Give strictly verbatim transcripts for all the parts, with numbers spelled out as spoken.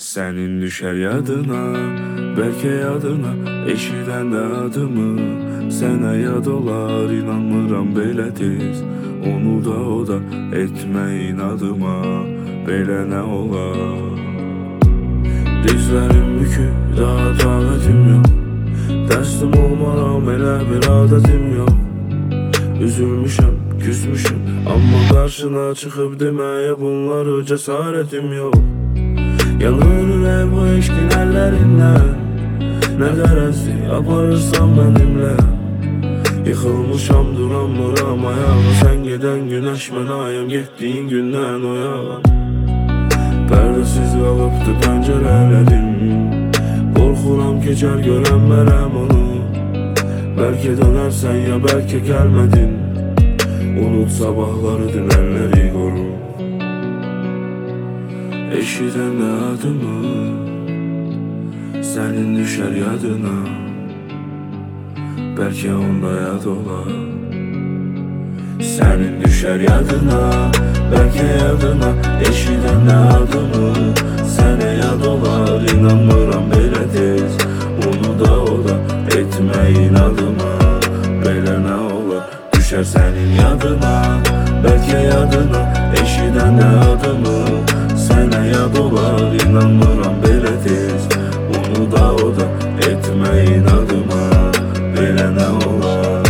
Senin düşer yadına, belki yadına, eşiden de adımı. Sənə yad olar, inanmıram belə tez. Onu da o da etmə inadıma, belə nə olar? Dizlərim bükük, daha taqətim yox. Dəstim olmaram, elə bir adətim yox. Üzülmüşəm, küsmüşüm, amma qarşına çıxıb deməyə bunları cəsarətim yox. Yanır ürək bu eşkin əllərindən, nə qərəzli aparırsan mənimlə. Yıxılmışam, duramıram ayağa, sən gedən günəş mən ayım, getdiyin gündən oyağam. Pərdəsiz qalıbdı pəncərələrim, qorxuram keçər görənmərəm onu. Bəlkə dönərsən ya bəlkə gəlmədin, unut sabahları dünənləri qoru. Eşidən də adımı, sənin düşər yadına, bəlkə onda yad olar. Sənin düşər yadına, bəlkə yadına, eşidən də adımı. Sənə yad olar, inanmıram belə tez. Onu da o da etmə inadıma, belə nə olar? Düşər sənin yadına, bəlkə yadına, eşidən də adımı. Sənə yad olar, inanmıram belə tez. Onu da o da etmə inadıma, belə nə olar?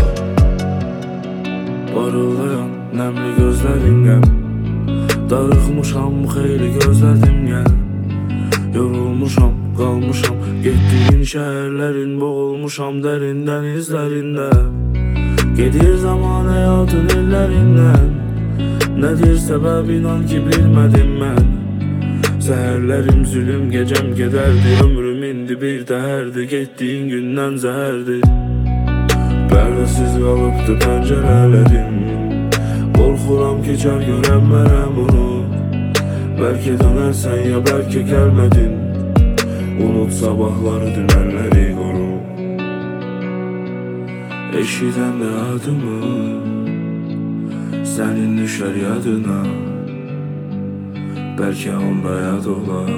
Parıldayan nəmli gözlərindən, darıxmışam xeyli gözlədim gəl. Yorulmuşam, qalmışam, getdiyin şəhərlərin, boğulmuşam dərindən izlərində. Gedir zaman həyatın illərindən, nədir səbəb inan ki bilmədim mən. Səhərlərim zülüm, gecəm gedərdi, ömrüm indi bir dəhərdi, getdiyin gündən zəhərdi. Pərdəsiz qalıbdı pəncərələrim, qorxuram keçər görənmərəm onu. Bəlkə dönərsən ya bəlkə gəlmədin, unut sabahları dünənləri qoru. Eşidən də adımı, sənin düşər yadına, bəlkə onda yad olar.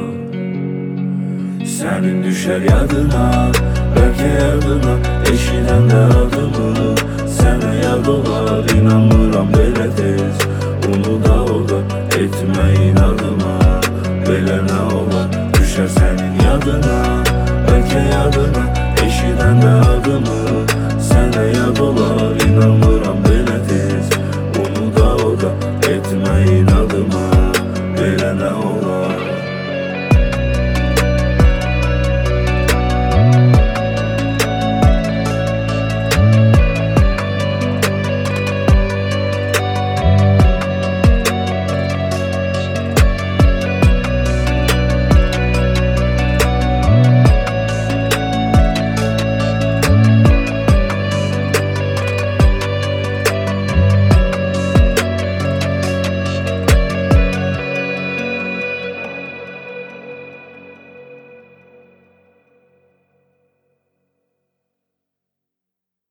Sənin düşər yadına, bəlkə yadına, eşidən də adımı. Sənə yad olar, inanmıram belə tez. Onu da o da etmə inadıma, belə nə olar? Düşər sənin yadına, bəlkə yadına, eşidən də adımı. Sənə yad olar, inanmıram